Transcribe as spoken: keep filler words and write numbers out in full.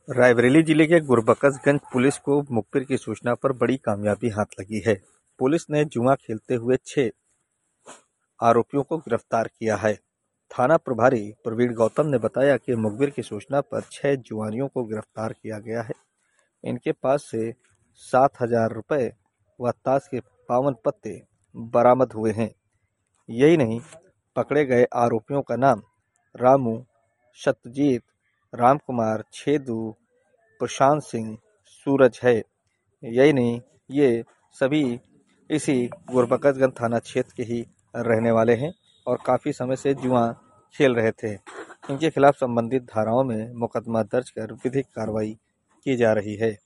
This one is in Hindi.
रायबरेली जिले के गुरबख्शगंज पुलिस को मुखबिर की सूचना पर बड़ी कामयाबी हाथ लगी है। पुलिस ने जुआ खेलते हुए छह आरोपियों को गिरफ्तार किया है। थाना प्रभारी प्रवीण गौतम ने बताया कि मुखबिर की सूचना पर छह जुआरियों को गिरफ्तार किया गया है। इनके पास से सात हजार रुपये व ताश के बावन पत्ते बरामद हुए हैं। यही नहीं, पकड़े गए आरोपियों का नाम रामू, सत्यजीत, रामकुमार, छेदू, प्रशांत सिंह, सूरज है। यही नहीं, ये सभी इसी गुरबख्शगंज थाना क्षेत्र के ही रहने वाले हैं और काफ़ी समय से जुआ खेल रहे थे। इनके खिलाफ संबंधित धाराओं में मुकदमा दर्ज कर विधिक कार्रवाई की जा रही है।